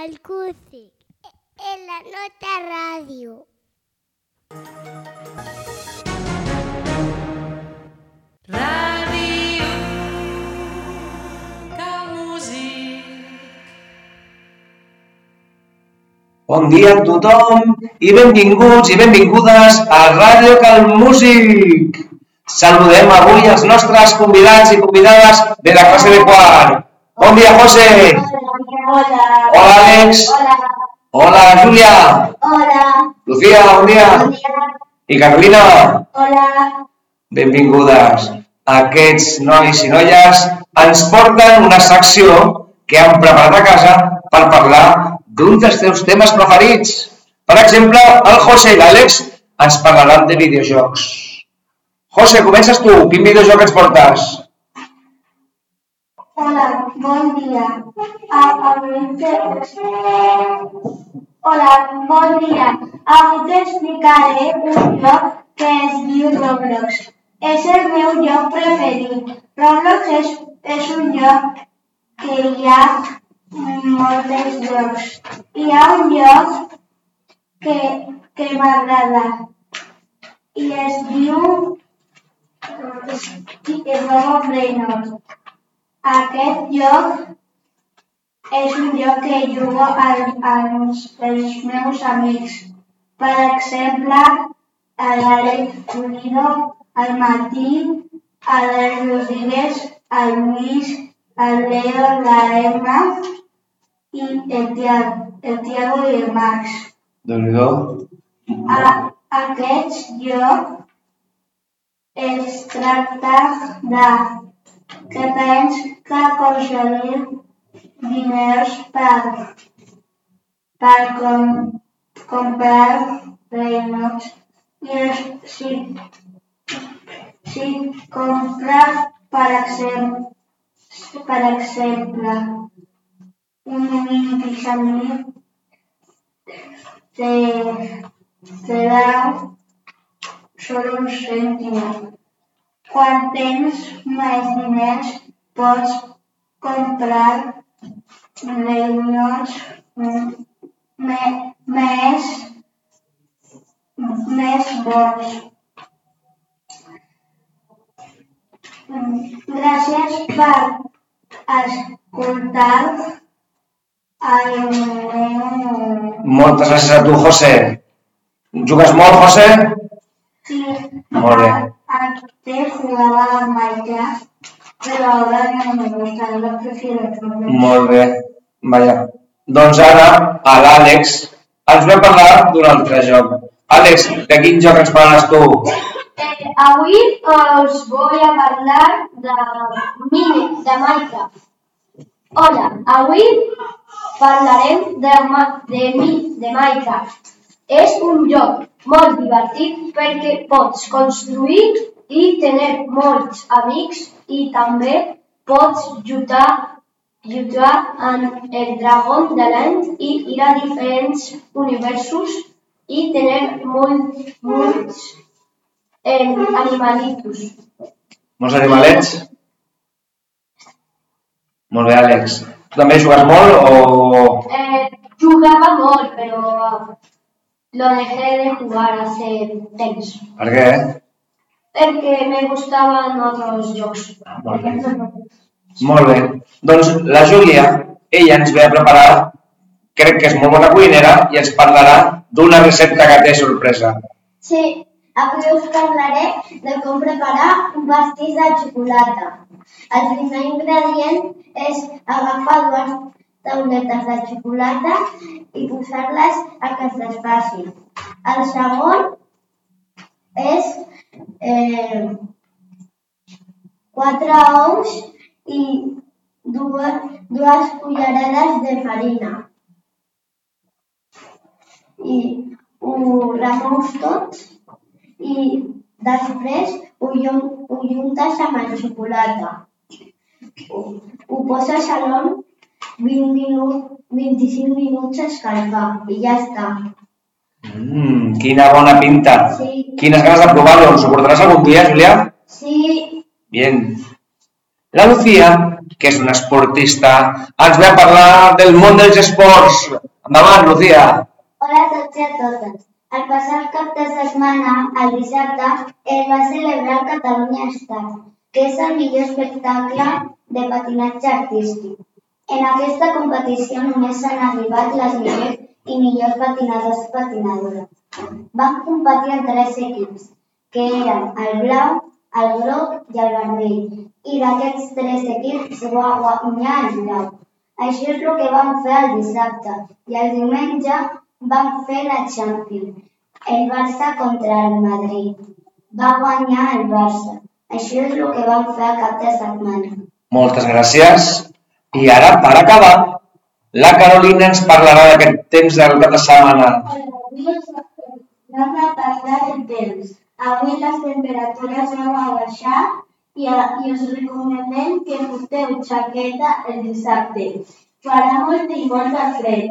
el Cuci, en la Nota Ràdio. Ràdio Cal-Músic. Bon dia a tothom i benvinguts i benvingudes a Ràdio Cal-Músic. Saludem avui els nostres convidats i convidades de la classe de quart. Bon dia, José. Hola. Hola, Àlex. Hola. Hola, Júlia. Hola. Lucía, bon dia. Bon dia. I Carolina. Hola. Benvingudes. Aquests nois i noies ens porten una secció que han preparat a casa per parlar d'un dels teus temes preferits. Per exemple, el José i l'Àlex ens parlaran de videojocs. José, comences tu. Quin videojoc ens portes? Hola, bon dia. Avui t'explicaré un joc que es diu Roblox. És el meu joc preferit. Roblox és un joc que hi ha molts jocs. Hi ha un joc que m'agrada i es diu Roblox. Aquest joc és un joc que jugo als meus amics. Per exemple, a l'Àlex Pulido, al Martí, a l'Àlex Rodríguez, al Luis, al Leo, la Emma i el Tiago i el Max. Déu-n'hi-do. Aquest joc es tracta de que tens que aconseguir diners per comprar reinos i si compres, per exemple, un mini pisani te da solo un cèntim. Quan tens més diners, pots comprar reinos més bons. Gràcies per escoltar el meu... Moltes gràcies a tu, José. Jugues molt, José? Sí. Molt bé. Antes jugaba a Minecraft, pero ahora no me gusta, lo prefiero Roblox. Molt bé. Vaja. Doncs ara, l'Àlex ens ve a parlar d'un altre joc. Àlex, de quin joc ens parles tu? Avui us voy a hablar de Minecraft. Hola, avui parlarem de Minecraft. És un joc molt divertit perquè pots construir i tenir molts amics i també pots lluitar amb el dragó de l'End i ir a diferents universos i tenir molts animalitos. Molts animalets? Molt bé, Àlex. Tu també jugues molt o...? Jugava molt, però lo dejé de jugar hace temps. Per què? Perquè me gustaven altres jocs. Molt bé. Molt bé. Doncs la Júlia, ella ens ve a preparar, crec que és molt bona cuinera, i ens parlarà d'una recepta que té sorpresa. Sí, avui us parlaré de com preparar un pastís de xocolata. El primer ingredient és agafar 2 tauletes de xocolata i posar-les a que es desfacin. El segon és 4 ous i 2 cullerades de farina. I ho remous tot i després ho juntes amb la xocolata. Ho poses a l'horn 25 minuts a escalfar i ja està. Quina bona pinta. Sí. Quines ganes de provar-ho. Ens ho portaràs algun dia, Júlia? Sí. Bien. La Lucía que és una esportista, ens ve a parlar del món dels esports. Endavant, Lucía. Hola a tots i a totes. El passat cap de setmana, el dissabte, es va celebrar el Catalunya Stars, que és el millor espectacle de patinatge artístic. En aquesta competició només s'han arribat les millors i millors patinadors i patinadores. Van competir en 3 equips, que eren el blau, el groc i el vermell, i d'aquests 3 equips va guanyar el blau. Això és el que vam fer el dissabte, i el diumenge vam fer la Champions, el Barça contra el Madrid. Va guanyar el Barça. Això és el que vam fer el cap de setmana. Moltes gràcies. I ara, per acabar, la Carolina ens parlarà d'aquest temps del cap de setmana. Vam a parlar del temps. Avui les temperatures van a baixar i us recomanem que porteu jaqueta el dissabte. Farà molt i molt de fred.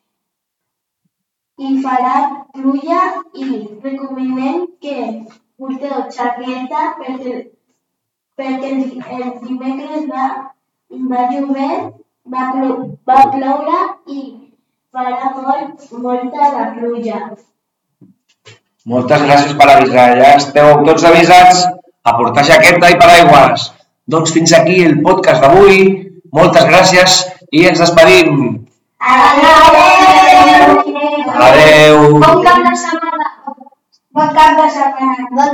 I farà pluja i recomanem que porteu jaqueta perquè el dimecres va llover, va ploure i farà molta de pluja. Moltes gràcies per avisar. Ja esteu tots avisats a portar jaqueta i paraigües. Doncs fins aquí el podcast d'avui. Moltes gràcies i ens despedim. Adéu! Adéu! Bon cap de setmana! Bon cap de setmana!